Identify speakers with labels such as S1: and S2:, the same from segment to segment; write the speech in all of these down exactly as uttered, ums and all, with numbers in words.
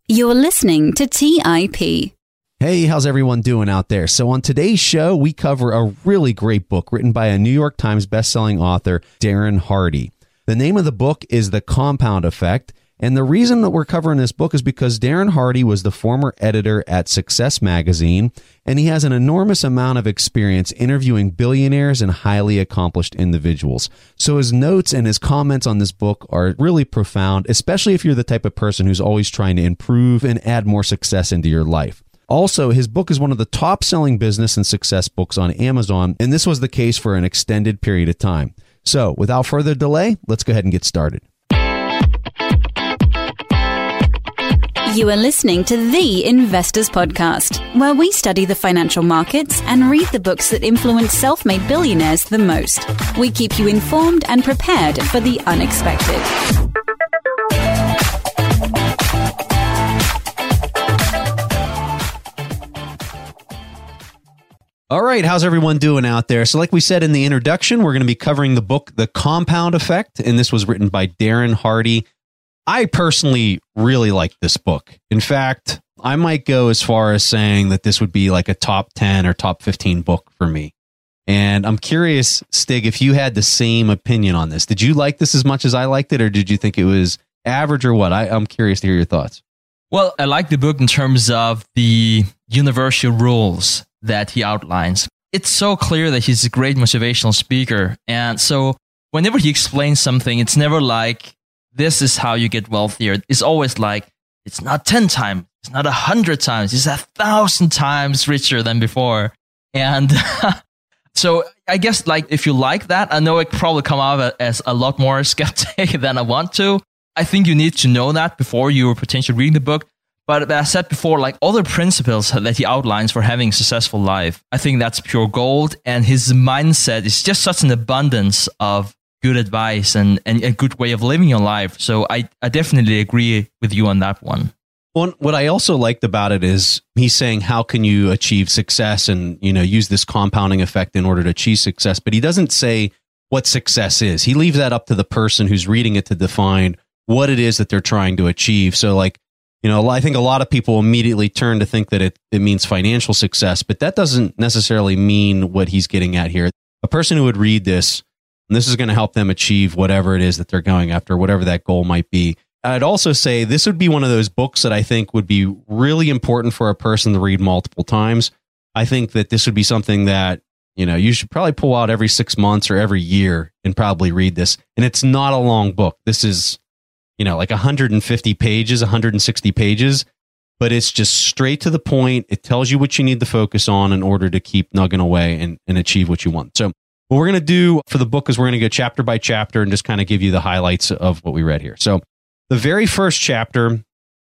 S1: You're listening to T I P.
S2: Hey, how's everyone doing out there? So on today's show, we cover a really great book written by a New York Times bestselling author, Darren Hardy. The name of the book is The Compound Effect, and the reason that we're covering this book is because Darren Hardy was the former editor at Success Magazine, and he has an enormous amount of experience interviewing billionaires and highly accomplished individuals. So his notes and his comments on this book are really profound, especially if you're the type of person who's always trying to improve and add more success into your life. Also, his book is one of the top-selling business and success books on Amazon, and this was the case for an extended period of time. So, without further delay, let's go ahead and get started.
S1: You are listening to The Investors Podcast, where we study the financial markets and read the books that influence self-made billionaires the most. We keep you informed and prepared for the unexpected.
S2: All right, how's everyone doing out there? So like we said in the introduction, we're going to be covering the book, The Compound Effect, and this was written by Darren Hardy. I personally really like this book. In fact, I might go as far as saying that this would be like a top ten or top fifteen book for me. And I'm curious, Stig, if you had the same opinion on this. Did you like this as much as I liked it, or did you think it was average or what? I, I'm curious to hear your thoughts.
S3: Well, I like the book in terms of the universal rules that he outlines. It's so clear that he's a great motivational speaker. And so whenever he explains something, it's never like, this is how you get wealthier. It's always like, it's not ten times, it's not a hundred times, it's a thousand times richer than before. And so I guess like if you like that, I know it probably come out as a lot more skeptic than I want to. I think you need to know that before you potentially read the book. But as I said before, like all the principles that he outlines for having a successful life, I think that's pure gold. And his mindset is just such an abundance of good advice and, and a good way of living your life. So I, I definitely agree with you on that one.
S2: Well, what I also liked about it is he's saying, how can you achieve success and, you know, use this compounding effect in order to achieve success? But he doesn't say what success is. He leaves that up to the person who's reading it to define what it is that they're trying to achieve. So like, you know, I think a lot of people immediately turn to think that it, it means financial success, but that doesn't necessarily mean what he's getting at here. A person who would read this, and this is going to help them achieve whatever it is that they're going after, whatever that goal might be. I'd also say this would be one of those books that I think would be really important for a person to read multiple times. I think that this would be something that, you know, you should probably pull out every six months or every year and probably read this. And it's not a long book. This is, you know, like one hundred fifty pages, one hundred sixty pages, but it's just straight to the point. It tells you what you need to focus on in order to keep nugging away and, and achieve what you want. So what we're going to do for the book is we're going to go chapter by chapter and just kind of give you the highlights of what we read here. So the very first chapter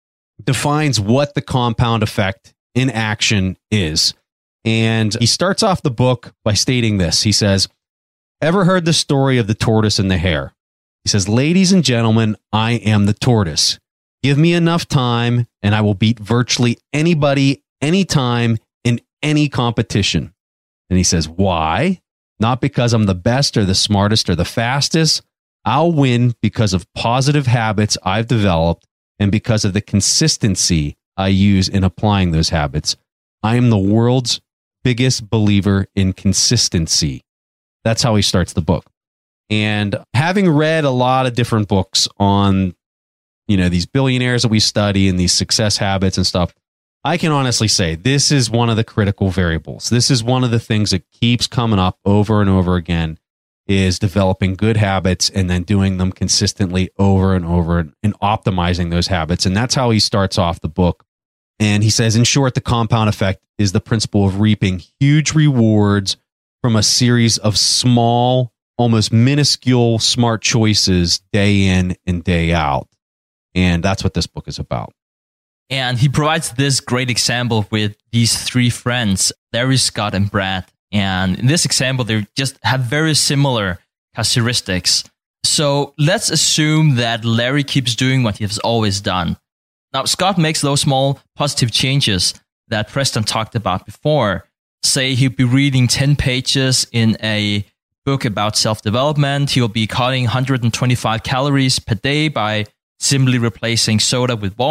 S2: defines what the compound effect in action is. And he starts off the book by stating this. He says, ever heard the story of the tortoise and the hare? He says, ladies and gentlemen, I am the tortoise. Give me enough time and I will beat virtually anybody, anytime, in any competition. And he says, why? Not because I'm the best or the smartest or the fastest. I'll win because of positive habits I've developed and because of the consistency I use in applying those habits. I am the world's biggest believer in consistency. That's how he starts the book. And having read a lot of different books on, you know, these billionaires that we study and these success habits and stuff, I can honestly say this is one of the critical variables. This is one of the things that keeps coming up over and over again, is developing good habits and then doing them consistently over and over and optimizing those habits. And that's how he starts off the book. And he says, in short, the compound effect is the principle of reaping huge rewards from a series of small, almost minuscule smart choices day in and day out. And that's what this book is about.
S3: And he provides this great example with these three friends, Larry, Scott, and Brad. And in this example, they just have very similar characteristics. So let's assume that Larry keeps doing what he has always done. Now, Scott makes those small positive changes that Preston talked about before. Say he'll be reading ten pages in a book about self-development. He'll be cutting one hundred twenty-five calories per day by simply replacing soda with water.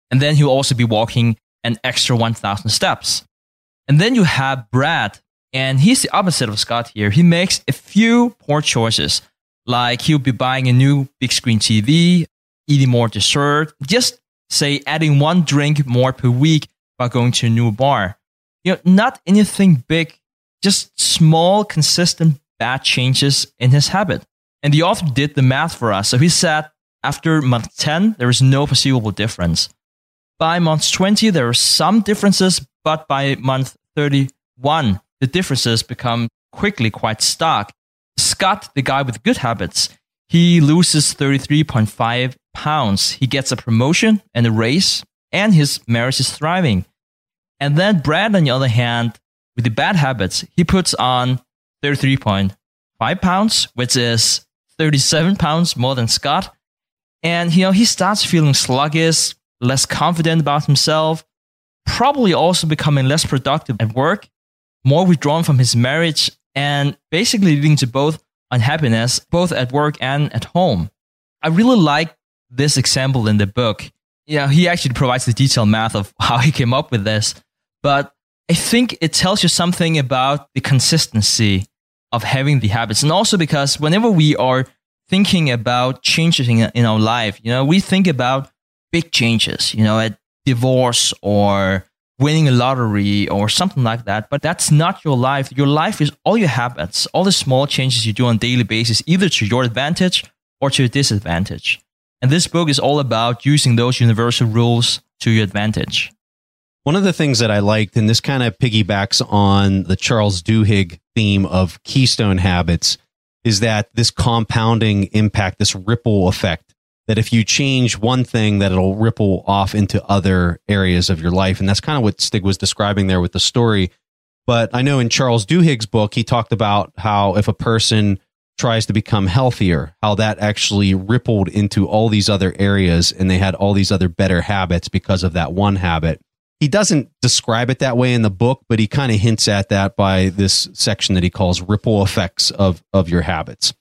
S3: And then he'll also be walking an extra one thousand steps. And then you have Brad, and he's the opposite of Scott here. He makes a few poor choices, like he'll be buying a new big screen T V, eating more dessert, just say adding one drink more per week by going to a new bar. You know, not anything big, just small, consistent bad changes in his habit. And the author did the math for us. So he said after month ten, there is no perceivable difference. By month twenty, there are some differences, but by month thirty-one, the differences become quickly quite stark. Scott, the guy with good habits, he loses thirty-three point five pounds. He gets a promotion and a raise, and his marriage is thriving. And then Brad, on the other hand, with the bad habits, he puts on thirty-three point five pounds, which is thirty-seven pounds more than Scott. And, you know, he starts feeling sluggish, less confident about himself, probably also becoming less productive at work, more withdrawn from his marriage, and basically leading to both unhappiness, both at work and at home. I really like this example in the book. Yeah, he actually provides the detailed math of how he came up with this, but I think it tells you something about the consistency of having the habits. And also because whenever we are thinking about changes in, in our life, you know, we think about big changes, you know, a divorce or winning a lottery or something like that. But that's not your life. Your life is all your habits, all the small changes you do on a daily basis, either to your advantage or to your disadvantage. And this book is all about using those universal rules to your advantage.
S2: One of the things that I liked, and this kind of piggybacks on the Charles Duhigg theme of keystone habits, is that this compounding impact, this ripple effect, that if you change one thing, that it'll ripple off into other areas of your life. And that's kind of what Stig was describing there with the story. But I know in Charles Duhigg's book, he talked about how if a person tries to become healthier, how that actually rippled into all these other areas and they had all these other better habits because of that one habit. He doesn't describe it that way in the book, but he kind of hints at that by this section that he calls ripple effects of, of your habits.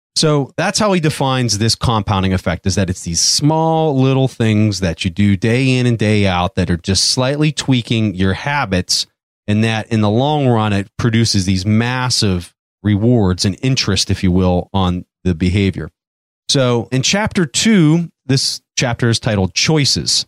S2: So that's how he defines this compounding effect, is that it's these small little things that you do day in and day out that are just slightly tweaking your habits, and that in the long run, it produces these massive rewards and interest, if you will, on the behavior. So in chapter two, this chapter is titled Choices.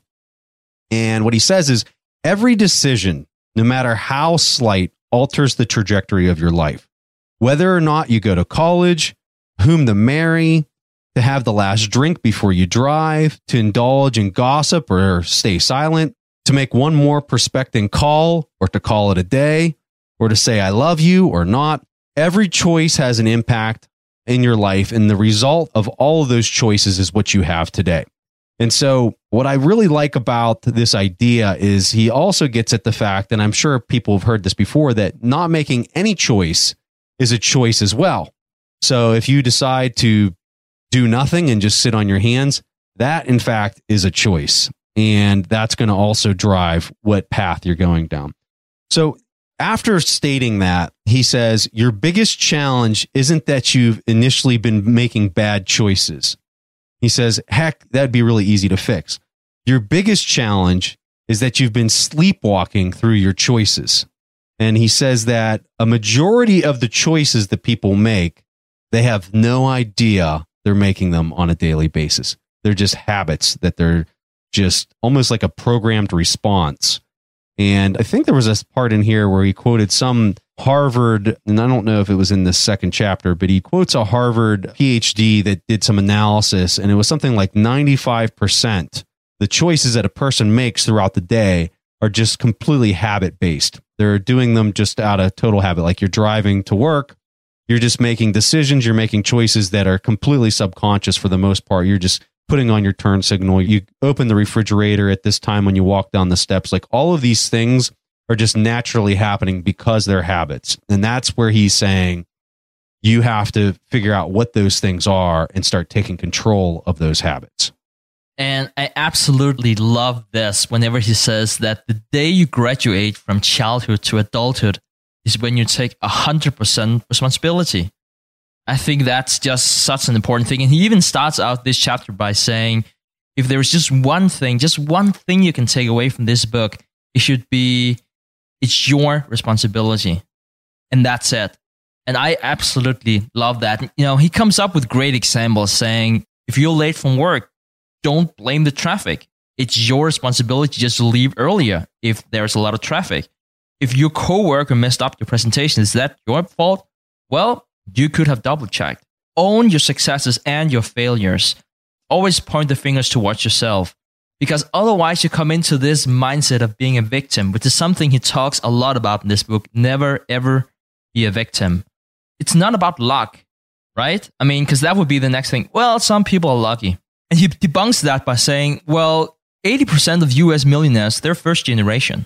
S2: And what he says is, every decision, no matter how slight, alters the trajectory of your life. Whether or not you go to college, whom to marry, to have the last drink before you drive, to indulge in gossip or stay silent, to make one more prospecting call or to call it a day, or to say I love you or not. Every choice has an impact in your life, and the result of all of those choices is what you have today. And so what I really like about this idea is he also gets at the fact, and I'm sure people have heard this before, that not making any choice is a choice as well. So if you decide to do nothing and just sit on your hands, that in fact is a choice. And that's going to also drive what path you're going down. So after stating that, he says, your biggest challenge isn't that you've initially been making bad choices. He says, heck, that'd be really easy to fix. Your biggest challenge is that you've been sleepwalking through your choices. And he says that a majority of the choices that people make, they have no idea they're making them on a daily basis. They're just habits that they're just almost like a programmed response. And I think there was a part in here where he quoted some Harvard, and I don't know if it was in the second chapter, but he quotes a Harvard P H D that did some analysis, and it was something like ninety-five percent. The choices that a person makes throughout the day are just completely habit-based. They're doing them just out of total habit. Like you're driving to work, you're just making decisions, you're making choices that are completely subconscious for the most part. You're just putting on your turn signal. You open the refrigerator at this time when you walk down the steps. Like all of these things are just naturally happening because they're habits. And that's where he's saying you have to figure out what those things are and start taking control of those habits.
S3: And I absolutely love this whenever he says that the day you graduate from childhood to adulthood is when you take one hundred percent responsibility. I think that's just such an important thing. And he even starts out this chapter by saying, if there is just one thing, just one thing you can take away from this book, it should be, it's your responsibility. And that's it. And I absolutely love that. You know, he comes up with great examples saying, if you're late from work, don't blame the traffic. It's your responsibility just to leave earlier if there's a lot of traffic. If your coworker messed up your presentation, is that your fault? Well, you could have double checked. Own your successes and your failures. Always point the fingers towards yourself, because otherwise you come into this mindset of being a victim, which is something he talks a lot about in this book. Never, ever be a victim. It's not about luck, right? I mean, because that would be the next thing. Well, some people are lucky. And he debunks that by saying, well, eighty percent of U S millionaires, they're first generation.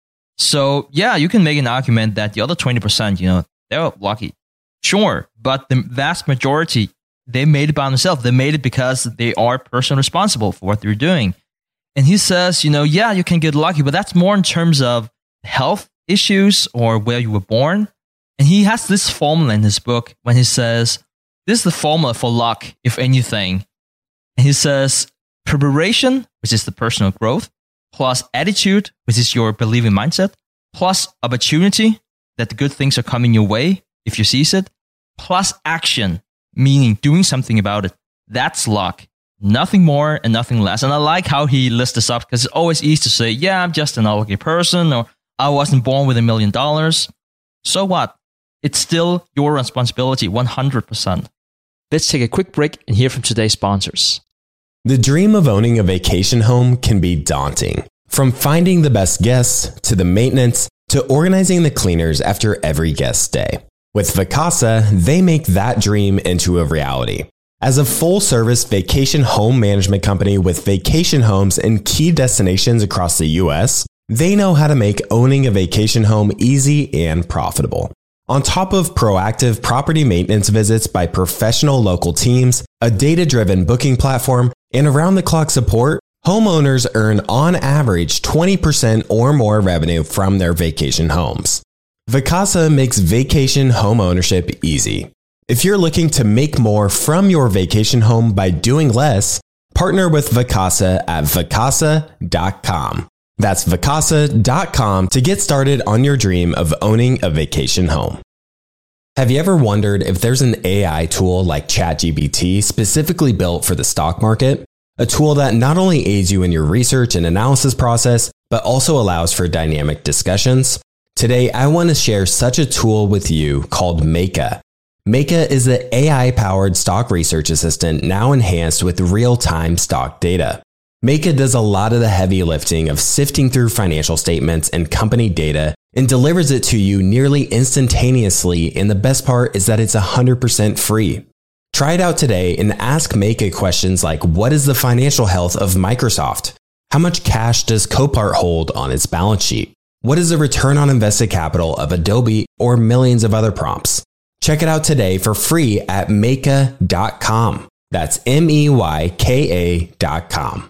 S3: So yeah, you can make an argument that the other twenty percent, you know, they're lucky. Sure, but the vast majority, they made it by themselves. They made it because they are personally responsible for what they're doing. And he says, you know, yeah, you can get lucky, but that's more in terms of health issues or where you were born. And he has this formula in his book when he says, this is the formula for luck, if anything. And he says, preparation, which is the personal growth, plus attitude, which is your believing mindset, plus opportunity, that the good things are coming your way if you seize it, plus action, meaning doing something about it. That's luck. Nothing more and nothing less. And I like how he lists this up, because it's always easy to say, yeah, I'm just an unlucky person, or I wasn't born with a million dollars. So what? It's still your responsibility, one hundred percent. Let's take a quick break and hear from today's sponsors.
S4: The dream of owning a vacation home can be daunting. From finding the best guests, to the maintenance, to organizing the cleaners after every guest stay. With Vacasa, they make that dream into a reality. As a full-service vacation home management company with vacation homes in key destinations across the U S, they know how to make owning a vacation home easy and profitable. On top of proactive property maintenance visits by professional local teams, a data-driven booking platform, and around-the-clock support, homeowners earn on average twenty percent or more revenue from their vacation homes. Vacasa makes vacation home ownership easy. If you're looking to make more from your vacation home by doing less, partner with Vacasa at vacasa dot com. That's vacasa dot com to get started on your dream of owning a vacation home. Have you ever wondered if there's an A I tool like ChatGPT specifically built for the stock market? A tool that not only aids you in your research and analysis process, but also allows for dynamic discussions? Today, I want to share such a tool with you called Meka. Meka is the A I-powered stock research assistant now enhanced with real-time stock data. Meka does a lot of the heavy lifting of sifting through financial statements and company data and delivers it to you nearly instantaneously, and the best part is that it's one hundred percent free. Try it out today and ask Meka questions like, what is the financial health of Microsoft? How much cash does Copart hold on its balance sheet? What is the return on invested capital of Adobe, or millions of other prompts? Check it out today for free at meka dot com. That's M E Y K A dot com.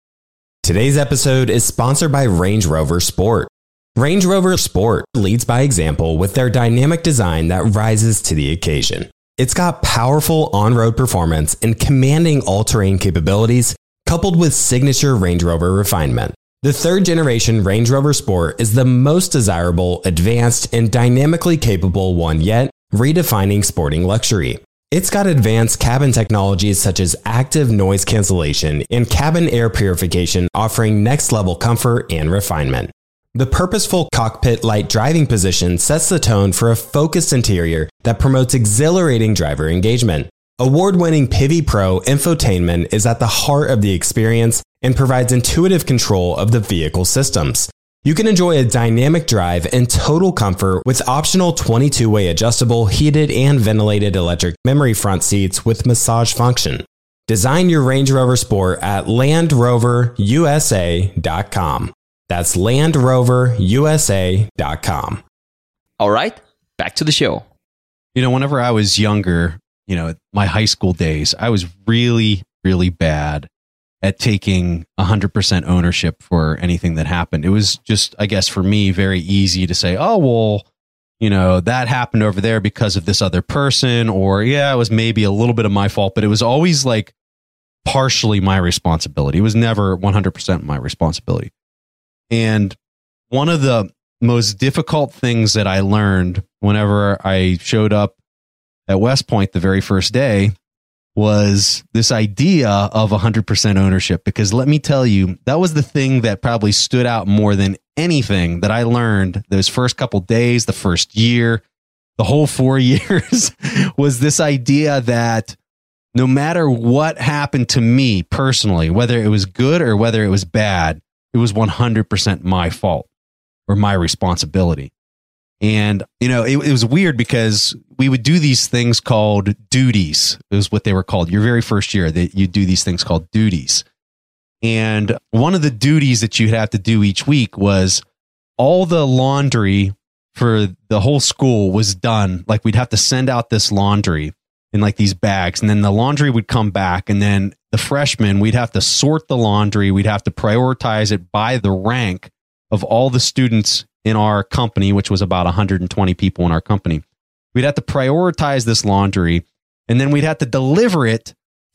S4: Today's episode is sponsored by Range Rover Sport. Range Rover Sport leads by example with their dynamic design that rises to the occasion. It's got powerful on-road performance and commanding all-terrain capabilities, coupled with signature Range Rover refinement. The third generation Range Rover Sport is the most desirable, advanced, and dynamically capable one yet, redefining sporting luxury. It's got advanced cabin technologies such as active noise cancellation and cabin air purification, offering next-level comfort and refinement. The purposeful cockpit light driving position sets the tone for a focused interior that promotes exhilarating driver engagement. Award-winning Pivi Pro infotainment is at the heart of the experience and provides intuitive control of the vehicle systems. You can enjoy a dynamic drive and total comfort with optional twenty-two way adjustable, heated and ventilated electric memory front seats with massage function. Design your Range Rover Sport at land rover u s a dot com. That's land rover u s a dot com.
S3: All right, back to the show.
S2: You know, whenever I was younger, you know, my high school days, I was really, really bad at taking one hundred percent ownership for anything that happened. It was just, I guess, for me, very easy to say, oh, well, you know, that happened over there because of this other person, or yeah, it was maybe a little bit of my fault, but it was always like partially my responsibility. It was never one hundred percent my responsibility. And one of the most difficult things that I learned whenever I showed up at West Point the very first day was this idea of one hundred percent ownership. Because let me tell you, that was the thing that probably stood out more than anything that I learned those first couple days, the first year, the whole four years, was this idea that no matter what happened to me personally, whether it was good or whether it was bad, it was one hundred percent my fault or my responsibility. And, you know, it, it was weird because we would do these things called duties. It was what they were called. Your very first year, that you do these things called duties. And one of the duties that you'd have to do each week was all the laundry for the whole school was done. Like, we'd have to send out this laundry in like these bags, and then the laundry would come back, and then the freshmen, we'd have to sort the laundry. We'd have to prioritize it by the rank of all the students in our company, which was about one hundred twenty people in our company. We'd have to prioritize this laundry, and then we'd have to deliver it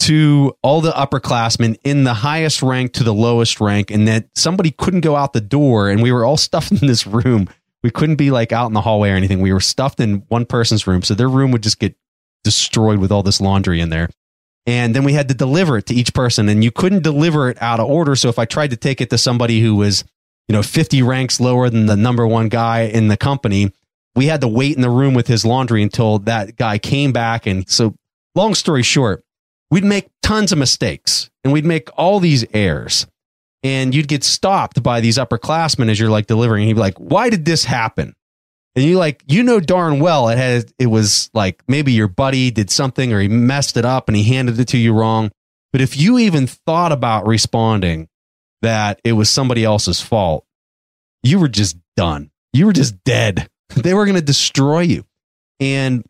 S2: to all the upperclassmen in the highest rank to the lowest rank, and that somebody couldn't go out the door, and we were all stuffed in this room. We couldn't be like out in the hallway or anything. We were stuffed in one person's room, so their room would just get destroyed with all this laundry in there. And then we had to deliver it to each person, and you couldn't deliver it out of order. So if I tried to take it to somebody who was, you know, fifty ranks lower than the number one guy in the company, we had to wait in the room with his laundry until that guy came back. And so, long story short, we'd make tons of mistakes, and we'd make all these errors, and you'd get stopped by these upperclassmen as you're like delivering. He'd be like, "Why did this happen?" And you like, you know darn well it had, it was like maybe your buddy did something or he messed it up and he handed it to you wrong. But if you even thought about responding that it was somebody else's fault, you were just done. You were just dead. They were going to destroy you. And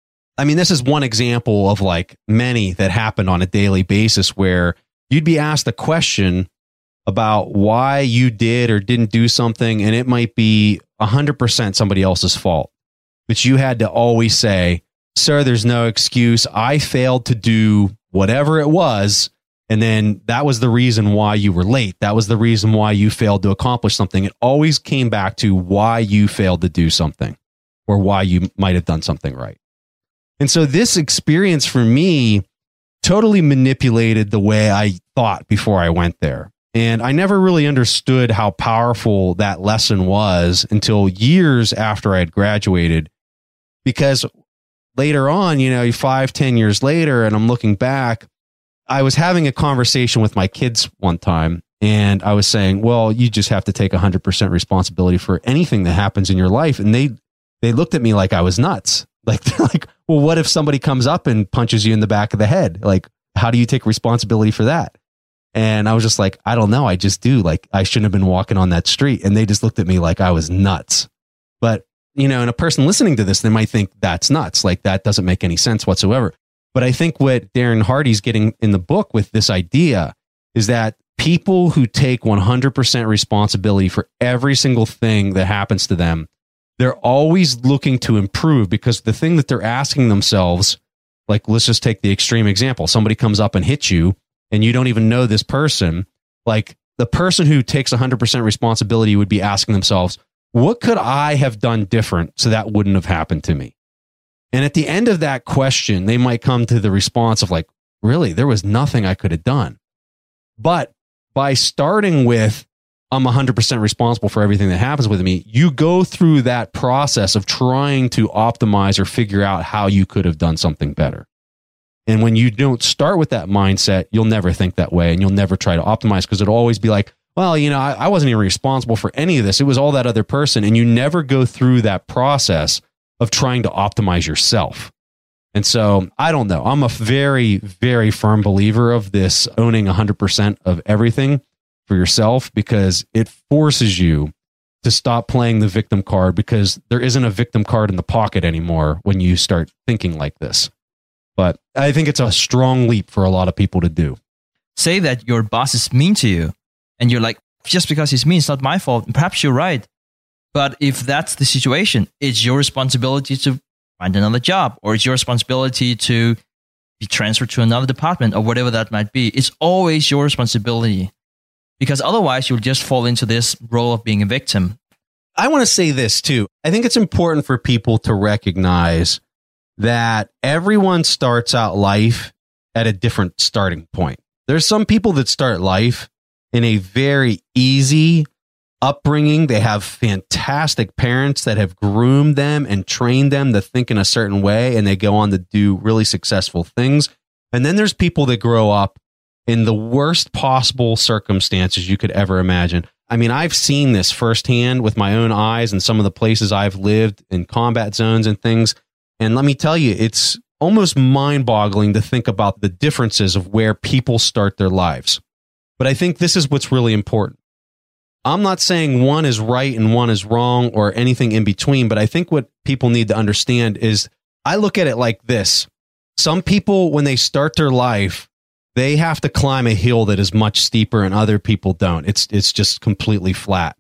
S2: I mean, this is one example of like many that happened on a daily basis where you'd be asked a question about why you did or didn't do something, and it might be one hundred percent somebody else's fault. But you had to always say, "Sir, there's no excuse. I failed to do whatever it was, and then that was the reason why you were late. That was the reason why you failed to accomplish something." It always came back to why you failed to do something or why you might have done something right. And so this experience for me totally manipulated the way I thought before I went there. And I never really understood how powerful that lesson was until years after I had graduated, because later on, you know, five, ten years later, and I'm looking back, I was having a conversation with my kids one time, and I was saying, well, you just have to take one hundred percent responsibility for anything that happens in your life. And they, they looked at me like I was nuts. Like, they're like, well, what if somebody comes up and punches you in the back of the head? Like, how do you take responsibility for that? And I was just like, I don't know. I just do. Like, I shouldn't have been walking on that street. And they just looked at me like I was nuts. But, you know, and a person listening to this, they might think that's nuts. Like, that doesn't make any sense whatsoever. But I think what Darren Hardy's getting in the book with this idea is that people who take one hundred percent responsibility for every single thing that happens to them, they're always looking to improve, because the thing that they're asking themselves, like, let's just take the extreme example. Somebody comes up and hits you, and you don't even know this person. Like, the person who takes one hundred percent responsibility would be asking themselves, what could I have done different so that wouldn't have happened to me? And at the end of that question, they might come to the response of like, really, there was nothing I could have done. But by starting with, I'm one hundred percent responsible for everything that happens with me, you go through that process of trying to optimize or figure out how you could have done something better. And when you don't start with that mindset, you'll never think that way, and you'll never try to optimize, because it'll always be like, well, you know, I, I wasn't even responsible for any of this. It was all that other person. And you never go through that process of trying to optimize yourself. And so I don't know. I'm a very, very firm believer of this owning one hundred percent of everything for yourself, because it forces you to stop playing the victim card, because there isn't a victim card in the pocket anymore when you start thinking like this. But I think it's a strong leap for a lot of people to do.
S3: Say that your boss is mean to you, and you're like, just because he's mean, it's not my fault. Perhaps you're right. But if that's the situation, it's your responsibility to find another job, or it's your responsibility to be transferred to another department or whatever that might be. It's always your responsibility, because otherwise you'll just fall into this role of being a victim.
S2: I want to say this too. I think it's important for people to recognize that everyone starts out life at a different starting point. There's some people that start life in a very easy upbringing. They have fantastic parents that have groomed them and trained them to think in a certain way, and they go on to do really successful things. And then there's people that grow up in the worst possible circumstances you could ever imagine. I mean, I've seen this firsthand with my own eyes in some of the places I've lived in combat zones and things. And let me tell you, it's almost mind-boggling to think about the differences of where people start their lives. But I think this is what's really important. I'm not saying one is right and one is wrong or anything in between, but I think what people need to understand is, I look at it like this. Some people, when they start their life, they have to climb a hill that is much steeper and other people don't. It's it's just completely flat.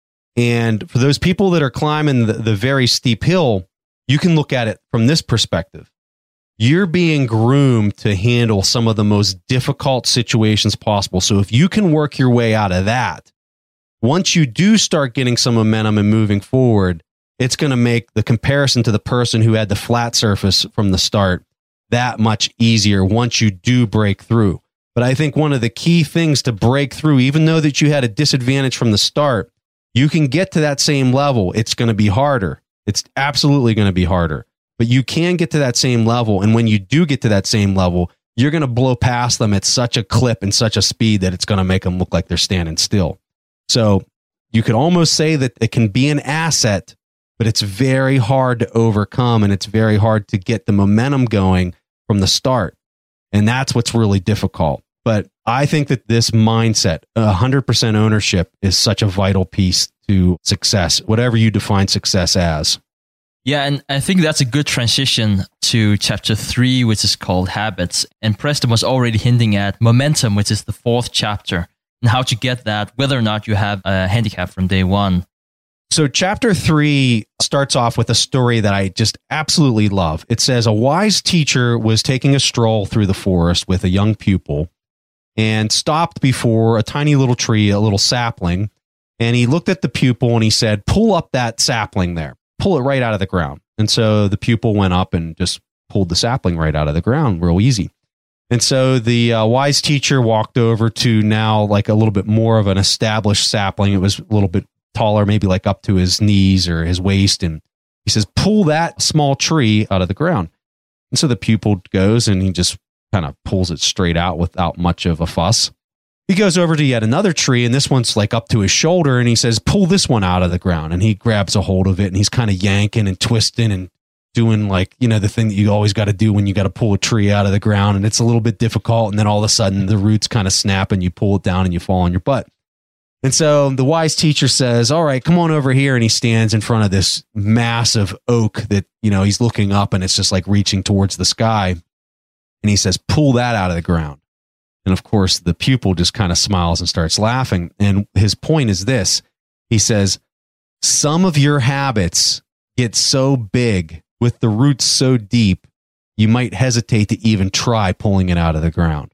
S2: And for those people that are climbing the, the very steep hill, you can look at it from this perspective. You're being groomed to handle some of the most difficult situations possible. So if you can work your way out of that, once you do start getting some momentum and moving forward, it's going to make the comparison to the person who had the flat surface from the start that much easier once you do break through. But I think one of the key things to break through, even though that you had a disadvantage from the start, you can get to that same level. It's going to be harder. It's absolutely going to be harder. But you can get to that same level. And when you do get to that same level, you're going to blow past them at such a clip and such a speed that it's going to make them look like they're standing still. So you could almost say that it can be an asset, but it's very hard to overcome, and it's very hard to get the momentum going from the start. And that's what's really difficult. But I think that this mindset, one hundred percent ownership, is such a vital piece to success, whatever you define success as.
S3: Yeah, and I think that's a good transition to chapter three, which is called Habits. And Preston was already hinting at momentum, which is the fourth chapter, and how to get that, whether or not you have a handicap from day one.
S2: So chapter three starts off with a story that I just absolutely love. It says, a wise teacher was taking a stroll through the forest with a young pupil and stopped before a tiny little tree, a little sapling. And he looked at the pupil and he said, pull up that sapling there. Pull it right out of the ground. And so the pupil went up and just pulled the sapling right out of the ground real easy. And so the uh, wise teacher walked over to now like a little bit more of an established sapling. It was a little bit taller, maybe like up to his knees or his waist. And he says, pull that small tree out of the ground. And so the pupil goes and he just kind of pulls it straight out without much of a fuss. He goes over to yet another tree, and this one's like up to his shoulder, and he says, pull this one out of the ground. And he grabs a hold of it, and he's kind of yanking and twisting and doing like, you know, the thing that you always got to do when you got to pull a tree out of the ground, and it's a little bit difficult. And then all of a sudden the roots kind of snap and you pull it down and you fall on your butt. And so the wise teacher says, all right, come on over here. And he stands in front of this massive oak that, you know, he's looking up and it's just like reaching towards the sky. And he says, pull that out of the ground. And of course, the pupil just kind of smiles and starts laughing. And his point is this. He says, some of your habits get so big with the roots so deep, you might hesitate to even try pulling it out of the ground.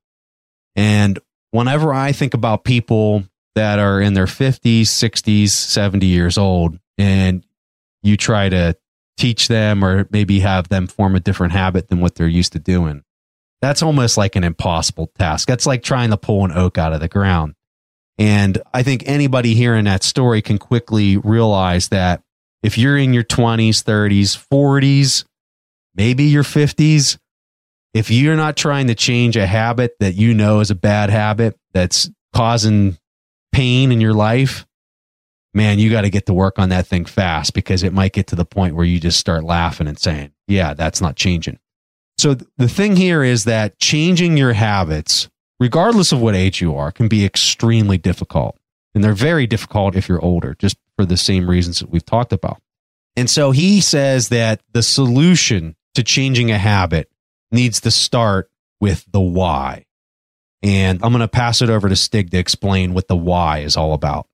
S2: And whenever I think about people that are in their fifties, sixties, seventy years old, and you try to teach them or maybe have them form a different habit than what they're used to doing, that's almost like an impossible task. That's like trying to pull an oak out of the ground. And I think anybody hearing that story can quickly realize that if you're in your twenties, thirties, forties, maybe your fifties, if you're not trying to change a habit that you know is a bad habit that's causing pain in your life, man, you got to get to work on that thing fast, because it might get to the point where you just start laughing and saying, yeah, that's not changing. So the thing here is that changing your habits, regardless of what age you are, can be extremely difficult. And they're very difficult if you're older, just for the same reasons that we've talked about. And so he says that the solution to changing a habit needs to start with the why. And I'm going to pass it over to Stig to explain what the why is all about.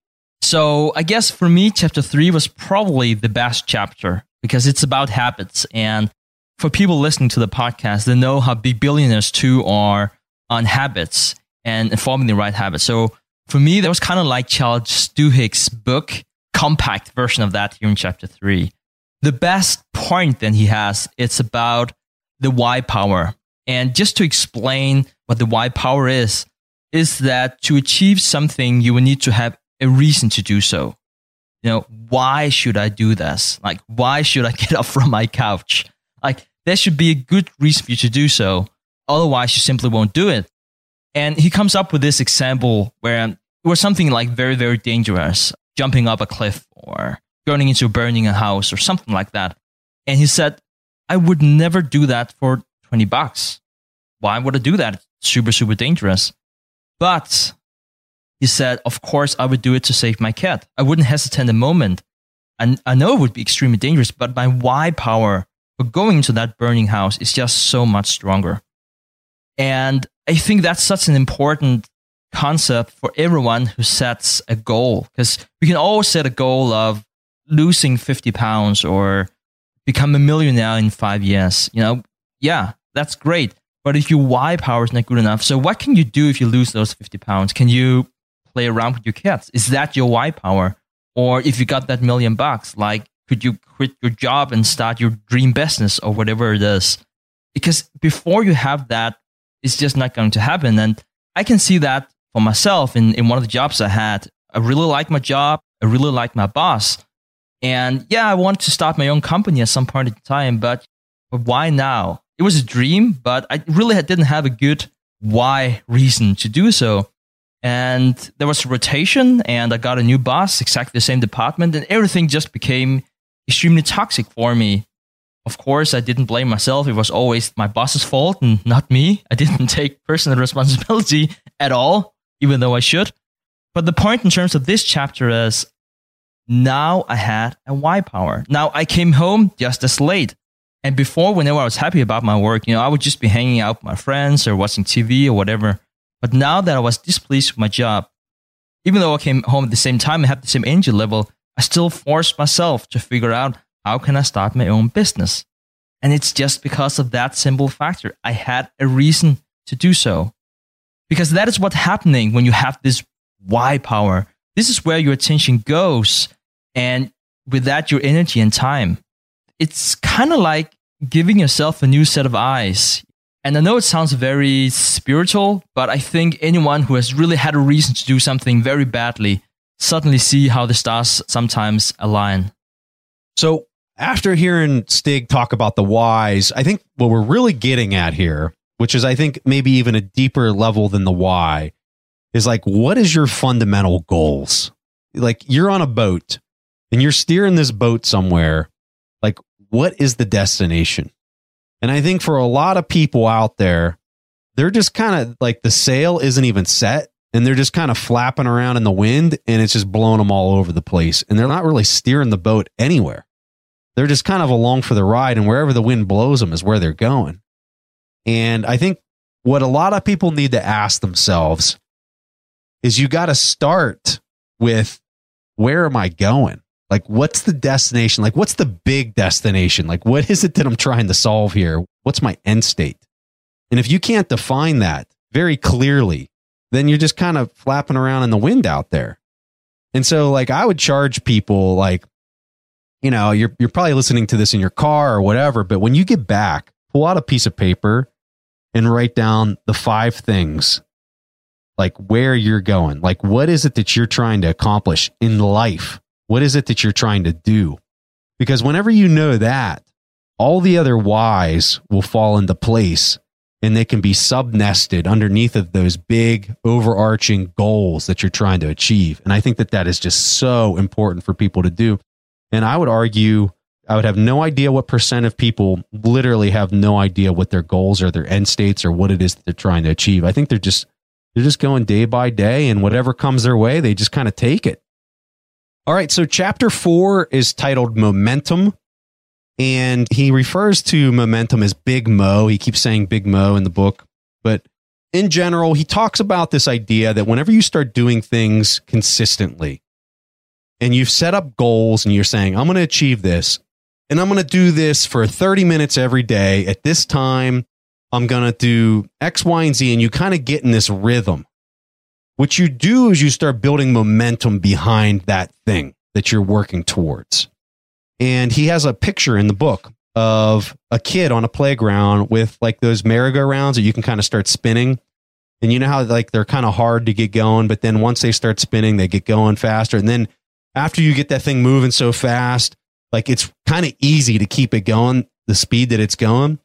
S3: So I guess for me, chapter three was probably the best chapter because it's about habits. And for people listening to the podcast, they know how big billionaires too are on habits and forming the right habits. So for me, that was kind of like Charles Duhigg's book, compact version of that here in chapter three. The best point that he has, it's about the why power. And just to explain what the why power is, is that to achieve something, you will need to have a reason to do so. You know, why should I do this? Like, why should I get up from my couch? Like, there should be a good reason for you to do so. Otherwise, you simply won't do it. And he comes up with this example where it was something like very, very dangerous, jumping up a cliff or going into burning a house or something like that. And he said, I would never do that for twenty bucks. Why would I do that? It's super, super dangerous. But he said, of course, I would do it to save my cat. I wouldn't hesitate a moment. And I know it would be extremely dangerous, but my why power for going into that burning house is just so much stronger. And I think that's such an important concept for everyone who sets a goal, because we can always set a goal of losing fifty pounds or become a millionaire in five years. You know, yeah, that's great. But if your why power is not good enough, so what can you do if you lose those fifty pounds? Can you play around with your kids? Is that your why power? Or if you got that million bucks, like, could you quit your job and start your dream business or whatever it is? Because before you have that, it's just not going to happen. And I can see that for myself in, in one of the jobs I had. I really like my job. I really like my boss. And yeah, I wanted to start my own company at some point in time, but, but why now? It was a dream, but I really had, didn't have a good why reason to do so. And there was a rotation, and I got a new boss, exactly the same department, and everything just became extremely toxic for me. Of course, I didn't blame myself. It was always my boss's fault and not me. I didn't take personal responsibility at all, even though I should. But the point in terms of this chapter is, now I had a why power. Now I came home just as late. And before, whenever I was happy about my work, you know, I would just be hanging out with my friends or watching T V or whatever. But now that I was displeased with my job, even though I came home at the same time and had the same energy level, I still forced myself to figure out, how can I start my own business? And it's just because of that simple factor. I had a reason to do so. Because that is what's happening when you have this why power. This is where your attention goes. And with that, your energy and time. It's kind of like giving yourself a new set of eyes. And I know it sounds very spiritual, but I think anyone who has really had a reason to do something very badly suddenly see how the stars sometimes align.
S2: So after hearing Stig talk about the whys, I think what we're really getting at here, which is I think maybe even a deeper level than the why, is like, what is your fundamental goals? Like, you're on a boat and you're steering this boat somewhere. Like, what is the destination? And I think for a lot of people out there, they're just kind of like, the sail isn't even set and they're just kind of flapping around in the wind and it's just blowing them all over the place. And they're not really steering the boat anywhere. They're just kind of along for the ride, and wherever the wind blows them is where they're going. And I think what a lot of people need to ask themselves is, you got to start with, where am I going? Like, what's the destination? Like, what's the big destination? Like, what is it that I'm trying to solve here? What's my end state? And if you can't define that very clearly, then you're just kind of flapping around in the wind out there. And so, like, I would charge people, like, you know, you're you're probably listening to this in your car or whatever, but when you get back, pull out a piece of paper and write down the five things, like where you're going. Like, what is it that you're trying to accomplish in life? What is it that you're trying to do? Because whenever you know that, all the other whys will fall into place, and they can be sub-nested underneath of those big overarching goals that you're trying to achieve. And I think that that is just so important for people to do. And I would argue, I would have no idea what percent of people literally have no idea what their goals or their end states or what it is that they're trying to achieve. I think they're just, they're just going day by day, and whatever comes their way, they just kind of take it. All right, so chapter four is titled Momentum, and he refers to momentum as Big Mo. He keeps saying Big Mo in the book, but in general, he talks about this idea that whenever you start doing things consistently, and you've set up goals and you're saying, I'm going to achieve this, and I'm going to do this for thirty minutes every day. At this time, I'm going to do X, Y, and Z. And you kind of get in this rhythm. What you do is you start building momentum behind that thing that you're working towards. And he has a picture in the book of a kid on a playground with like those merry-go-rounds that you can kind of start spinning. And you know how like they're kind of hard to get going, but then once they start spinning, they get going faster. And then after you get that thing moving so fast, like it's kind of easy to keep it going, the speed that it's going.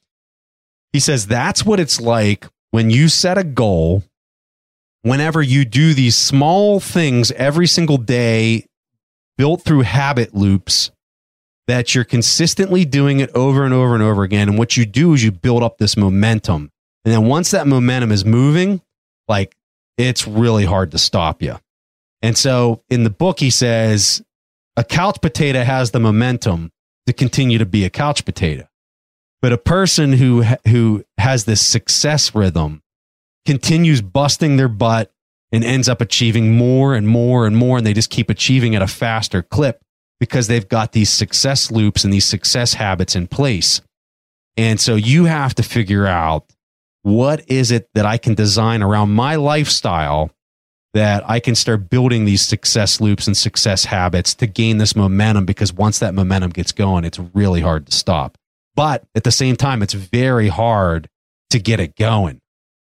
S2: He says that's what it's like when you set a goal. Whenever you do these small things every single day, built through habit loops, that you're consistently doing it over and over and over again. And what you do is you build up this momentum. And then once that momentum is moving, like it's really hard to stop you. And so in the book, he says a couch potato has the momentum to continue to be a couch potato. But a person who, who has this success rhythm continues busting their butt and ends up achieving more and more and more. And they just keep achieving at a faster clip because they've got these success loops and these success habits in place. And so you have to figure out, what is it that I can design around my lifestyle that I can start building these success loops and success habits to gain this momentum? Because once that momentum gets going, it's really hard to stop. But at the same time, it's very hard to get it going.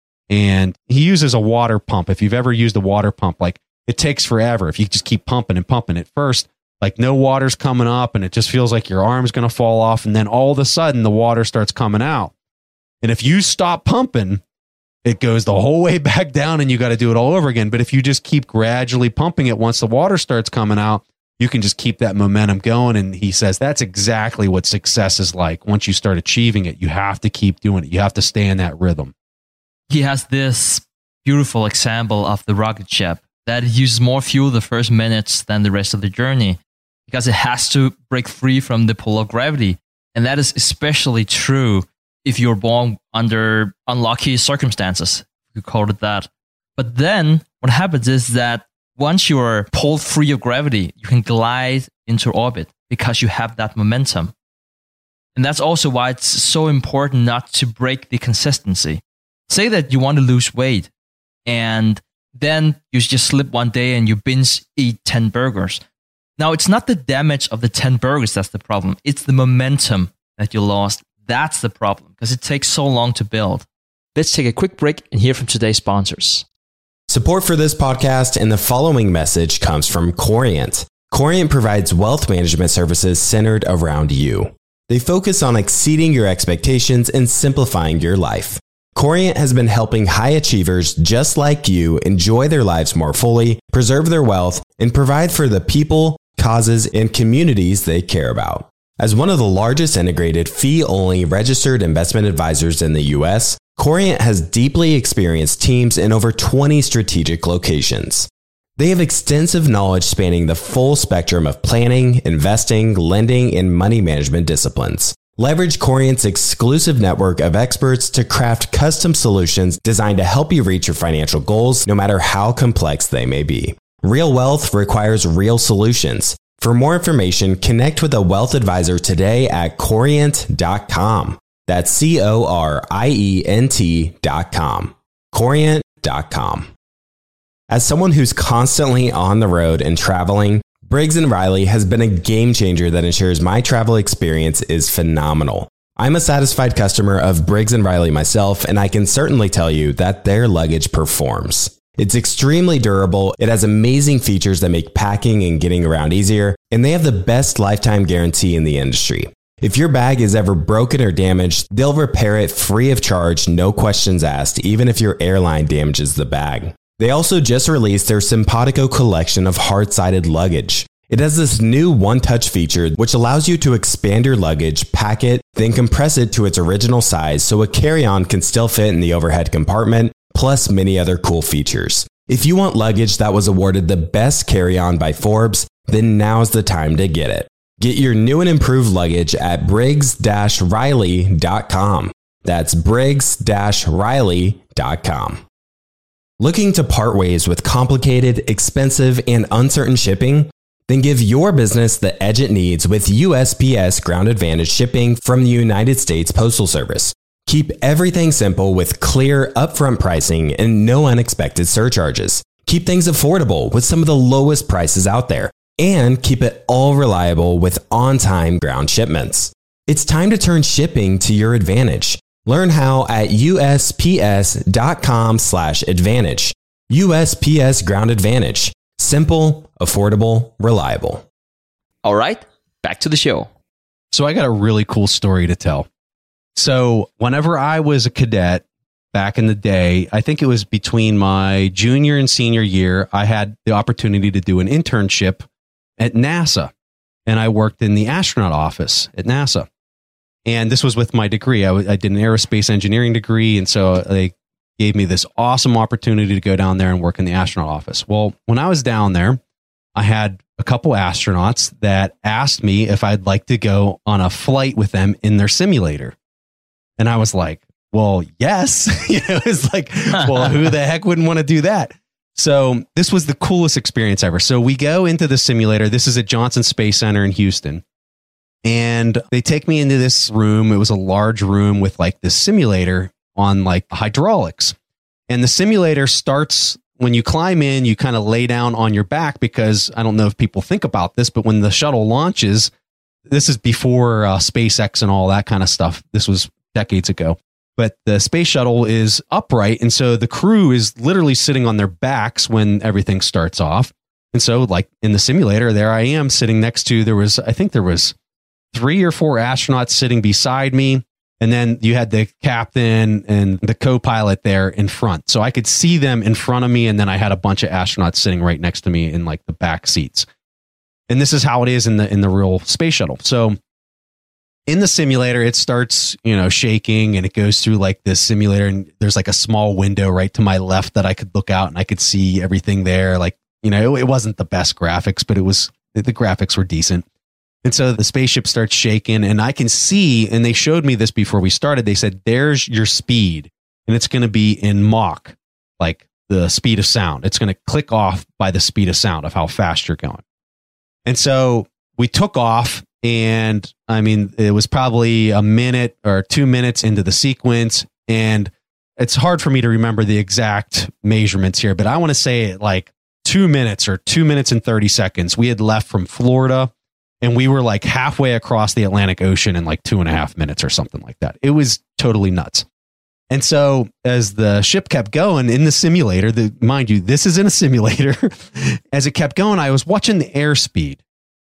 S2: And he uses a water pump. If you've ever used a water pump, like it takes forever. If you just keep pumping and pumping at first, like no water's coming up and it just feels like your arm's going to fall off. And then all of a sudden the water starts coming out. And if you stop pumping, it goes the whole way back down and you got to do it all over again. But if you just keep gradually pumping it, once the water starts coming out, you can just keep that momentum going. And he says that's exactly what success is like. Once you start achieving it, you have to keep doing it. You have to stay in that rhythm.
S3: He has this beautiful example of the rocket ship that uses more fuel the first minutes than the rest of the journey because it has to break free from the pull of gravity. And that is especially true if you're born under unlucky circumstances, you call it that. But then what happens is that once you are pulled free of gravity, you can glide into orbit because you have that momentum. And that's also why it's so important not to break the consistency. Say that you want to lose weight and then you just slip one day and you binge eat ten burgers. Now, it's not the damage of the ten burgers that's the problem. It's the momentum that you lost. That's the problem because it takes so long to build. Let's take a quick break and hear from today's sponsors.
S4: Support for this podcast and the following message comes from Corient. Corient provides wealth management services centered around you. They focus on exceeding your expectations and simplifying your life. Corient has been helping high achievers just like you enjoy their lives more fully, preserve their wealth, and provide for the people, causes, and communities they care about. As one of the largest integrated fee-only registered investment advisors in the U S, Corient has deeply experienced teams in over twenty strategic locations. They have extensive knowledge spanning the full spectrum of planning, investing, lending, and money management disciplines. Leverage Corient's exclusive network of experts to craft custom solutions designed to help you reach your financial goals, no matter how complex they may be. Real wealth requires real solutions. For more information, connect with a wealth advisor today at corient dot com. That's C O R I E N T dot com. corient dot com. As someone who's constantly on the road and traveling, Briggs and Riley has been a game changer that ensures my travel experience is phenomenal. I'm a satisfied customer of Briggs and Riley myself, and I can certainly tell you that their luggage performs. It's extremely durable, it has amazing features that make packing and getting around easier, and they have the best lifetime guarantee in the industry. If your bag is ever broken or damaged, they'll repair it free of charge, no questions asked, even if your airline damages the bag. They also just released their Simpatico collection of hard-sided luggage. It has this new one-touch feature which allows you to expand your luggage, pack it, then compress it to its original size so a carry-on can still fit in the overhead compartment, plus many other cool features. If you want luggage that was awarded the best carry-on by Forbes, then now's the time to get it. Get your new and improved luggage at briggs dash riley dot com. That's briggs dash riley dot com. Looking to part ways with complicated, expensive, and uncertain shipping? Then give your business the edge it needs with U S P S Ground Advantage shipping from the United States Postal Service. Keep everything simple with clear, upfront pricing and no unexpected surcharges. Keep things affordable with some of the lowest prices out there. And keep it all reliable with on-time ground shipments. It's time to turn shipping to your advantage. Learn how at U S P S dot com slash advantage. U S P S Ground Advantage. Simple, affordable, reliable.
S5: All right, back to the show.
S2: So I got a really cool story to tell. So whenever I was a cadet back in the day, I think it was between my junior and senior year, I had the opportunity to do an internship at NASA. And I worked in the astronaut office at NASA. And this was with my degree. I, w- I did an aerospace engineering degree. And so they gave me this awesome opportunity to go down there and work in the astronaut office. Well, when I was down there, I had a couple astronauts that asked me if I'd like to go on a flight with them in their simulator. And I was like, well, yes. You know, it's like, well, who the heck wouldn't want to do that? So this was the coolest experience ever. So we go into the simulator. This is at Johnson Space Center in Houston. And they take me into this room. It was a large room with like this simulator on like hydraulics. And the simulator starts when you climb in, you kind of lay down on your back because I don't know if people think about this, but when the shuttle launches, this is before uh, SpaceX and all that kind of stuff. This was decades ago. But the space shuttle is upright. And so the crew is literally sitting on their backs when everything starts off. And so like in the simulator, there I am sitting next to, there was, I think there was three or four astronauts sitting beside me. And then you had the captain and the co-pilot there in front. So I could see them in front of me. And then I had a bunch of astronauts sitting right next to me in like the back seats. And this is how it is in the, in the real space shuttle. So in the simulator, it starts, you know, shaking and it goes through like this simulator and there's like a small window right to my left that I could look out and I could see everything there. Like, you know, it, it wasn't the best graphics, but it was, the graphics were decent. And so the spaceship starts shaking and I can see, and they showed me this before we started. They said, there's your speed and it's going to be in Mach, like the speed of sound. It's going to click off by the speed of sound of how fast you're going. And so we took off. And I mean, it was probably a minute or two minutes into the sequence. And it's hard for me to remember the exact measurements here, but I want to say like two minutes or two minutes and thirty seconds. We had left from Florida and we were like halfway across the Atlantic Ocean in like two and a half minutes or something like that. It was totally nuts. And so as the ship kept going in the simulator, the, mind you, this is in a simulator. As it kept going, I was watching the airspeed.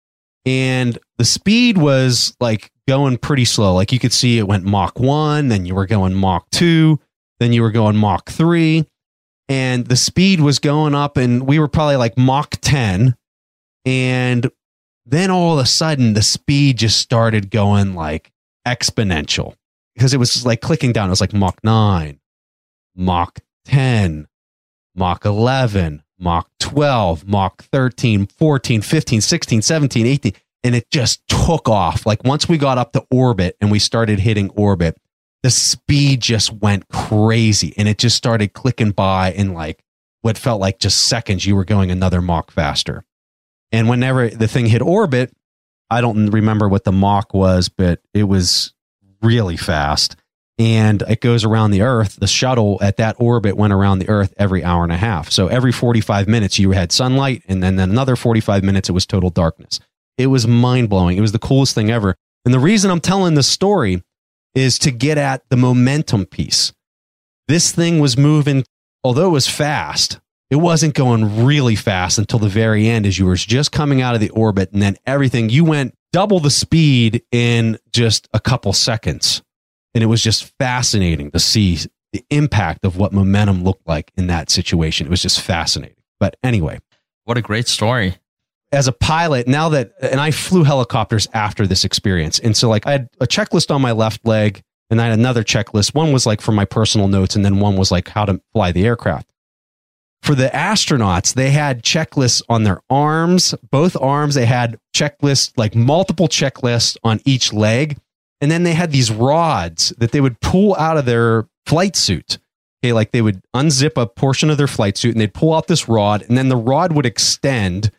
S2: And the speed was like going pretty slow. Like you could see it went Mach one, then you were going Mach two, then you were going Mach three. And the speed was going up and we were probably like Mach ten. And then all of a sudden the speed just started going like exponential because it was like clicking down. It was like Mach nine, Mach ten, Mach eleven. Mach twelve, Mach thirteen, fourteen, fifteen, sixteen, seventeen, eighteen. And it just took off. Like once we got up to orbit and we started hitting orbit, the speed just went crazy. And it just started clicking by in like what felt like just seconds. You were going another Mach faster. And whenever the thing hit orbit, I don't remember what the Mach was, but it was really fast. And it goes around the Earth. The shuttle at that orbit went around the Earth every hour and a half. So every forty-five minutes you had sunlight, and then another forty-five minutes it was total darkness. It was mind-blowing. It was the coolest thing ever. And the reason I'm telling this story is to get at the momentum piece. This thing was moving, although it was fast, it wasn't going really fast until the very end as you were just coming out of the orbit, and then everything, you went double the speed in just a couple seconds. And it was just fascinating to see the impact of what momentum looked like in that situation. It was just fascinating. But anyway.
S3: What a great story.
S2: As a pilot, now that, and I flew helicopters after this experience. And so like I had a checklist on my left leg and I had another checklist. One was like for my personal notes and then one was like how to fly the aircraft. For the astronauts, they had checklists on their arms, both arms. They had checklists, like multiple checklists on each leg. And then they had these rods that they would pull out of their flight suit. Okay, like they would unzip a portion of their flight suit and they'd pull out this rod and then the rod would extend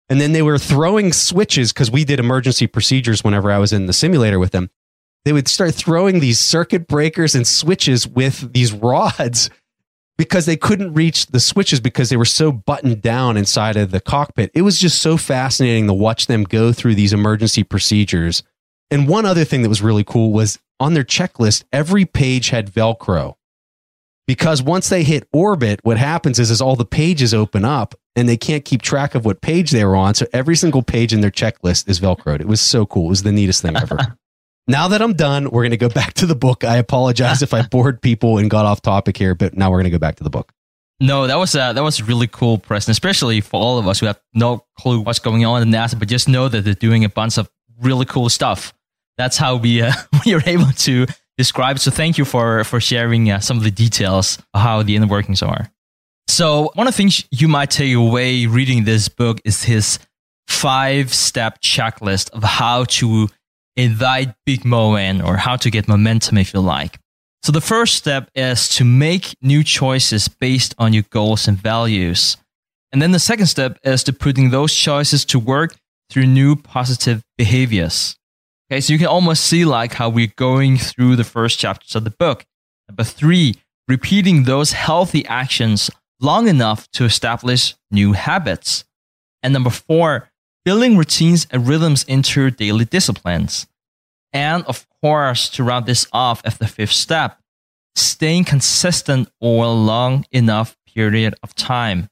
S2: And then they were throwing switches because we did emergency procedures whenever I was in the simulator with them. They would start throwing these circuit breakers and switches with these rods because they couldn't reach the switches because they were so buttoned down inside of the cockpit. It was just so fascinating to watch them go through these emergency procedures. And one other thing that was really cool was on their checklist, every page had Velcro. Because once they hit orbit, what happens is, is all the pages open up and they can't keep track of what page they were on. So every single page in their checklist is Velcroed. It was so cool. It was the neatest thing ever. Now that I'm done, we're going to go back to the book. I apologize if I bored people and got off topic here, but now we're going to go back to the book.
S3: No, that was uh, that was really cool, Preston, especially for all of us who have no clue what's going on in NASA, but just know that they're doing a bunch of really cool stuff. That's how we uh, we are able to describe. So thank you for for sharing uh, some of the details of how the inner workings are. So one of the things you might take away reading this book is his five-step checklist of how to invite big mo in, or how to get momentum, if you like. So the first step is to make new choices based on your goals and values. And then the second step is to putting those choices to work through new positive behaviors. Okay, so you can almost see like how we're going through the first chapters of the book. Number three, repeating those healthy actions long enough to establish new habits. And number four, building routines and rhythms into daily disciplines. And of course, to round this off at the fifth step, staying consistent over a long enough period of time.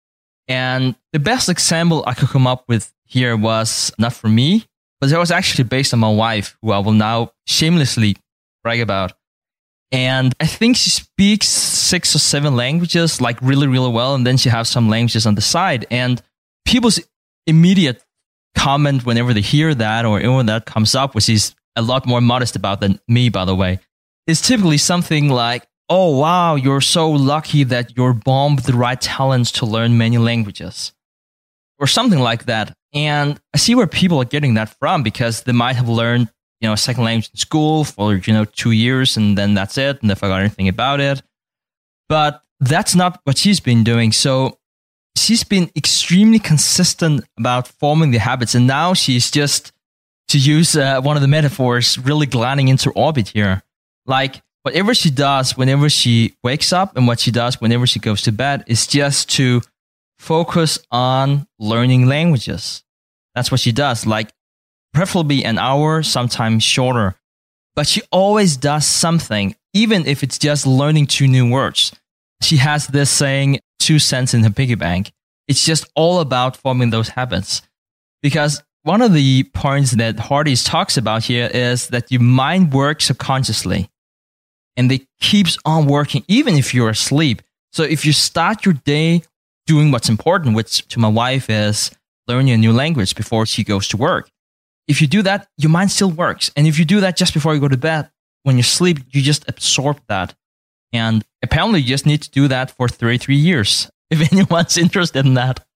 S3: And the best example I could come up with here was not for me, but it was actually based on my wife, who I will now shamelessly brag about. And I think she speaks six or seven languages, like really, really well. And then she has some languages on the side. And people's immediate comment whenever they hear that, or when that comes up, which is a lot more modest about than me, by the way, is typically something like, oh, wow, you're so lucky that you're born with the right talents to learn many languages, or something like that. And I see where people are getting that from, because they might have learned, you know, a second language in school for, you know, two years and then that's it, and they forgot anything about it. But that's not what she's been doing. So she's been extremely consistent about forming the habits. And now she's just, to use uh, one of the metaphors, really gliding into orbit here. Like whatever she does whenever she wakes up and what she does whenever she goes to bed is just to focus on learning languages. That's what she does. Like preferably an hour, sometimes shorter. But she always does something, even if it's just learning two new words. She has this saying, two cents in her piggy bank. It's just all about forming those habits. Because one of the points that Hardy talks about here is that your mind works subconsciously. And it keeps on working, even if you're asleep. So if you start your day doing what's important, which to my wife is learning a new language before she goes to work, if you do that, your mind still works. And if you do that just before you go to bed, when you sleep, you just absorb that. And apparently you just need to do that for thirty-three years, if anyone's interested in that.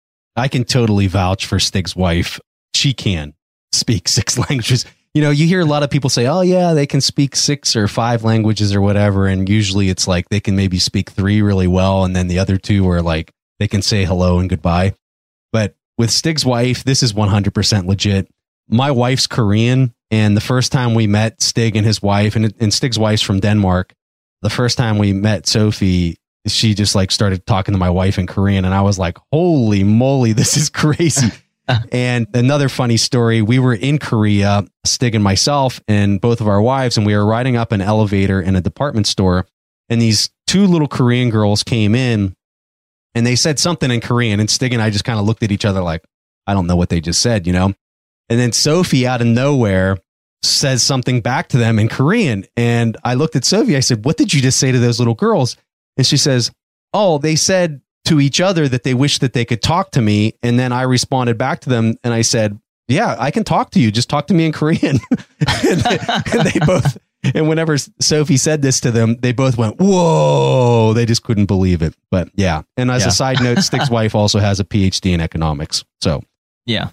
S2: I can totally vouch for Stig's wife. She can speak six languages. You know, you hear a lot of people say, oh yeah, they can speak six or five languages or whatever. And usually it's like they can maybe speak three really well. And then the other two are like, they can say hello and goodbye. But with Stig's wife, this is one hundred percent legit. My wife's Korean. And the first time we met Stig and his wife, and, and Stig's wife's from Denmark, the first time we met Sophie, she just like started talking to my wife in Korean. And I was like, holy moly, this is crazy. And another funny story, we were in Korea, Stig and myself and both of our wives, and we were riding up an elevator in a department store. And these two little Korean girls came in and they said something in Korean. And Stig and I just kind of looked at each other like, I don't know what they just said, you know? And then Sophie out of nowhere says something back to them in Korean. And I looked at Sophie, I said, what did you just say to those little girls? And she says, oh, they said to each other that they wish that they could talk to me. And then I responded back to them and I said, yeah, I can talk to you. Just talk to me in Korean. and, they, and they both, and whenever Sophie said this to them, they both went, whoa, they just couldn't believe it. But yeah. And as
S3: yeah.
S2: a side note, Stig's wife also has a P H D in economics. So
S3: yeah.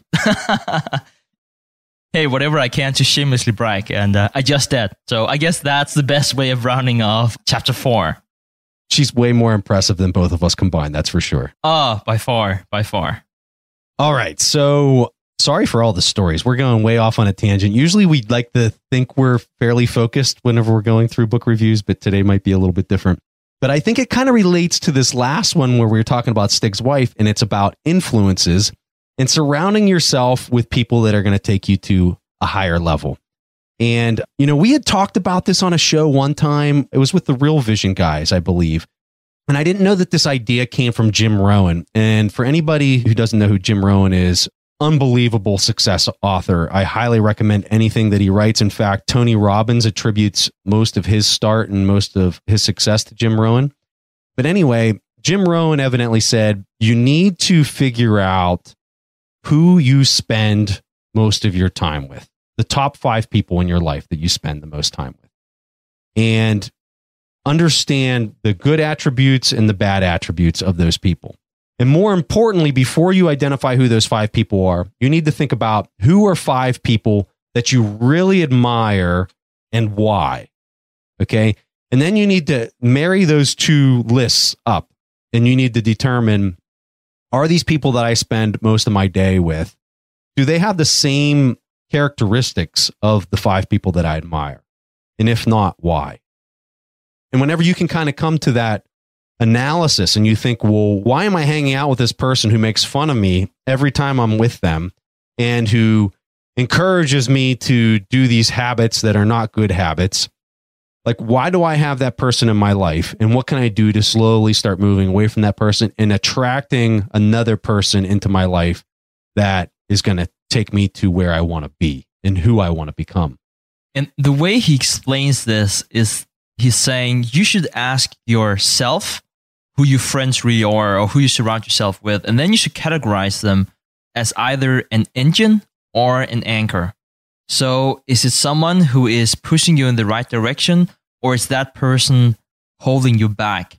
S3: Hey, whatever I can to shamelessly brag. And uh, I just did. So I guess that's the best way of rounding off chapter four.
S2: She's way more impressive than both of us combined, that's for sure.
S3: Oh, by far, by far.
S2: All right. So sorry for all the stories. We're going way off on a tangent. Usually we like to think we're fairly focused whenever we're going through book reviews, but today might be a little bit different. But I think it kind of relates to this last one where we were talking about Stig's wife, and it's about influences and surrounding yourself with people that are going to take you to a higher level. And, you know, we had talked about this on a show one time. It was with the Real Vision guys, I believe. And I didn't know that this idea came from Jim Rohn. And for anybody who doesn't know who Jim Rohn is, unbelievable success author. I highly recommend anything that he writes. In fact, Tony Robbins attributes most of his start and most of his success to Jim Rohn. But anyway, Jim Rohn evidently said, you need to figure out who you spend most of your time with, the top five people in your life that you spend the most time with, and understand the good attributes and the bad attributes of those people. And more importantly, before you identify who those five people are, you need to think about who are five people that you really admire and why. Okay. And then you need to marry those two lists up, and you need to determine, are these people that I spend most of my day with, do they have the same characteristics of the five people that I admire? And if not, why? And whenever you can kind of come to that analysis and you think, well, why am I hanging out with this person who makes fun of me every time I'm with them and who encourages me to do these habits that are not good habits? Like, why do I have that person in my life? And what can I do to slowly start moving away from that person and attracting another person into my life that is going to take me to where I want to be and who I want to become?
S3: And the way he explains this is he's saying you should ask yourself who your friends really are or who you surround yourself with. And then you should categorize them as either an engine or an anchor. So is it someone who is pushing you in the right direction, or is that person holding you back?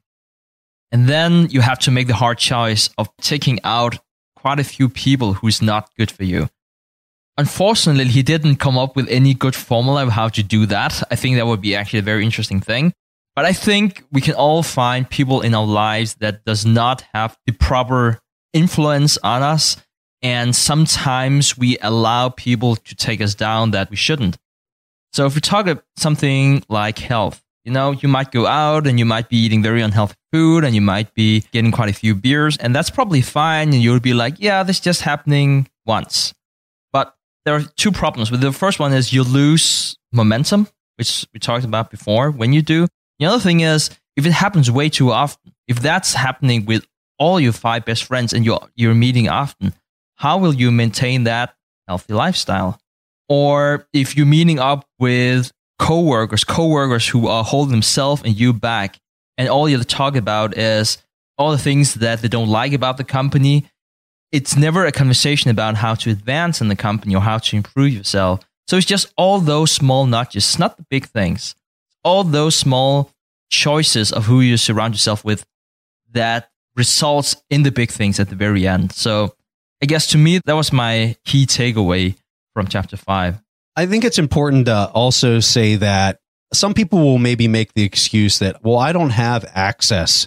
S3: And then you have to make the hard choice of taking out quite a few people who's not good for you. Unfortunately, he didn't come up with any good formula of how to do that. I think that would be actually a very interesting thing. But I think we can all find people in our lives that does not have the proper influence on us. And sometimes we allow people to take us down that we shouldn't. So if we talk about something like health, you know, you might go out and you might be eating very unhealthy food and you might be getting quite a few beers, and that's probably fine. And you'll be like, yeah, this is just happening once. But there are two problems. The first one is you lose momentum, which we talked about before when you do. The other thing is, if it happens way too often, if that's happening with all your five best friends and you're, you're meeting often, how will you maintain that healthy lifestyle? Or if you're meeting up with coworkers, coworkers who are holding themselves and you back, and all you talk about is all the things that they don't like about the company, it's never a conversation about how to advance in the company or how to improve yourself. So it's just all those small nudges, not the big things. All those small choices of who you surround yourself with that results in the big things at the very end. So I guess to me, that was my key takeaway from chapter five.
S2: I think it's important to also say that some people will maybe make the excuse that, well, I don't have access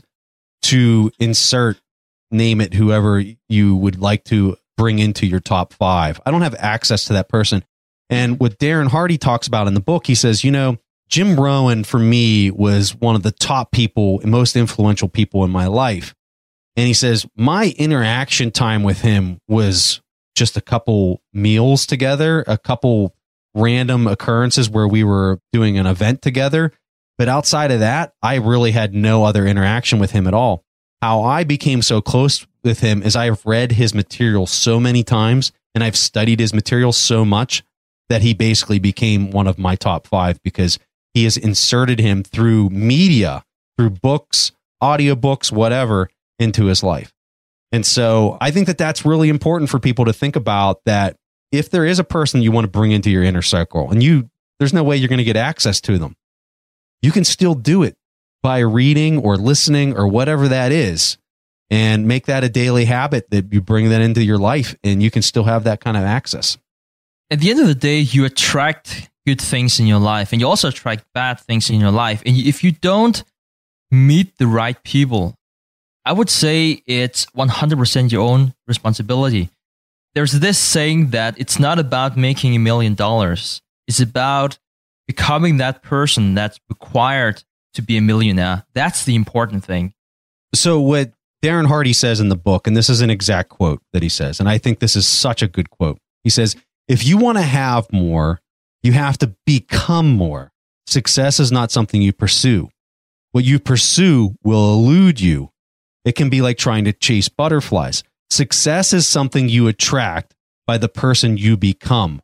S2: to insert, name it, whoever you would like to bring into your top five. I don't have access to that person. And what Darren Hardy talks about in the book, he says, you know, Jim Rohn for me was one of the top people, most influential people in my life. And he says, my interaction time with him was just a couple meals together, a couple random occurrences where we were doing an event together. But outside of that, I really had no other interaction with him at all. How I became so close with him is I've read his material so many times and I've studied his material so much that he basically became one of my top five because he has inserted him through media, through books, audiobooks, whatever, into his life. And so I think that that's really important for people to think about, that if there is a person you want to bring into your inner circle and you, there's no way you're going to get access to them, you can still do it by reading or listening or whatever that is, and make that a daily habit that you bring that into your life and you can still have that kind of access.
S3: At the end of the day, you attract good things in your life and you also attract bad things in your life. And if you don't meet the right people, I would say it's one hundred percent your own responsibility. there's this saying that it's not about making a million dollars. It's about becoming that person that's required to be a millionaire. That's the important thing.
S2: So what Darren Hardy says in the book, and this is an exact quote that he says, and I think this is such a good quote. He says, if you want to have more, you have to become more. Success is not something you pursue. What you pursue will elude you. It can be like trying to chase butterflies. Success is something you attract by the person you become.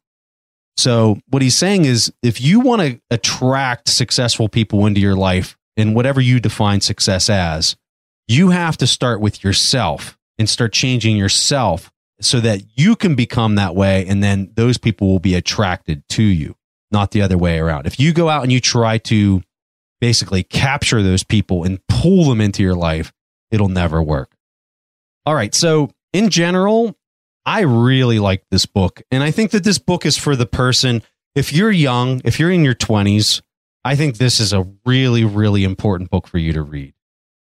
S2: So what he's saying is, if you want to attract successful people into your life in whatever you define success as, you have to start with yourself and start changing yourself so that you can become that way. And then those people will be attracted to you, not the other way around. If you go out and you try to basically capture those people and pull them into your life, it'll never work. All right. So in general, I really like this book. And I think that this book is for the person, if you're young, if you're in your twenties, I think this is a really, really important book for you to read,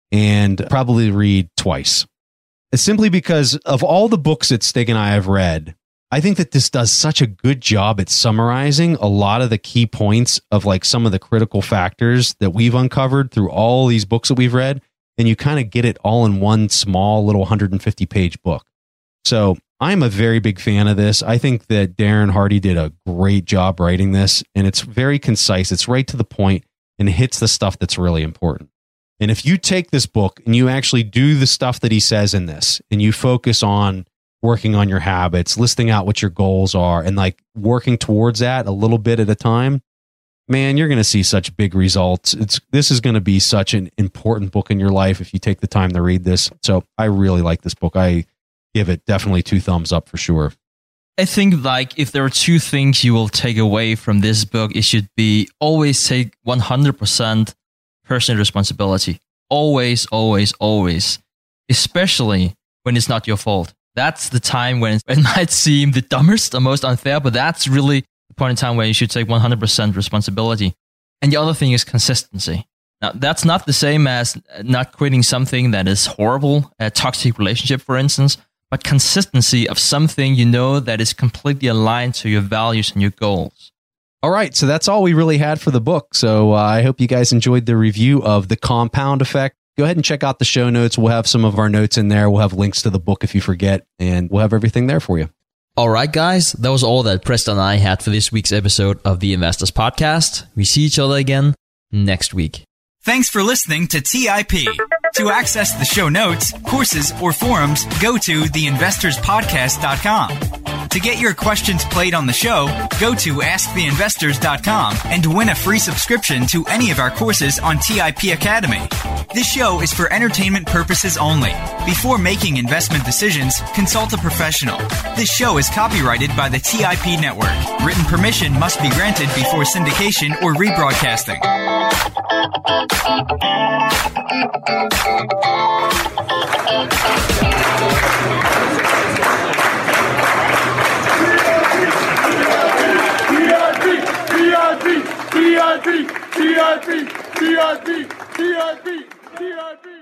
S2: and probably read twice. It's simply because of all the books that Stig and I have read, I think that this does such a good job at summarizing a lot of the key points of like some of the critical factors that we've uncovered through all these books that we've read. And you kind of get it all in one small little one hundred fifty page book. So I'm a very big fan of this. I think that Darren Hardy did a great job writing this, and it's very concise. It's right to the point and hits the stuff that's really important. And if you take this book and you actually do the stuff that he says in this, and you focus on working on your habits, listing out what your goals are, and like working towards that a little bit at a time, man, you're going to see such big results. It's this is going to be such an important book in your life if you take the time to read this. So I really like this book. I give it definitely two thumbs up for sure.
S3: I think like if there are two things you will take away from this book, it should be always take one hundred percent personal responsibility. Always, always, always. Especially when it's not your fault. That's the time when it might seem the dumbest or most unfair, but that's really the point in time where you should take one hundred percent responsibility. And the other thing is consistency. Now, that's not the same as not quitting something that is horrible, a toxic relationship, for instance, but consistency of something you know that is completely aligned to your values and your goals.
S2: All right, so that's all we really had for the book. So uh, I hope you guys enjoyed the review of The Compound Effect. Go ahead and check out the show notes. We'll have some of our notes in there. We'll have links to the book if you forget, and we'll have everything there for you.
S5: All right, guys, that was all that Preston and I had for this week's episode of the Investors Podcast. We see each other again next week.
S6: Thanks for listening to T I P. To access the show notes, courses, or forums, go to the investors podcast dot com. To get your questions played on the show, go to ask the investors dot com and win a free subscription to any of our courses on T I P Academy. This show is for entertainment purposes only. Before making investment decisions, consult a professional. This show is copyrighted by the T I P Network. Written permission must be granted before syndication or rebroadcasting.
S7: T I P, T I P, T I P, T I P, T I P, T I P, T I P.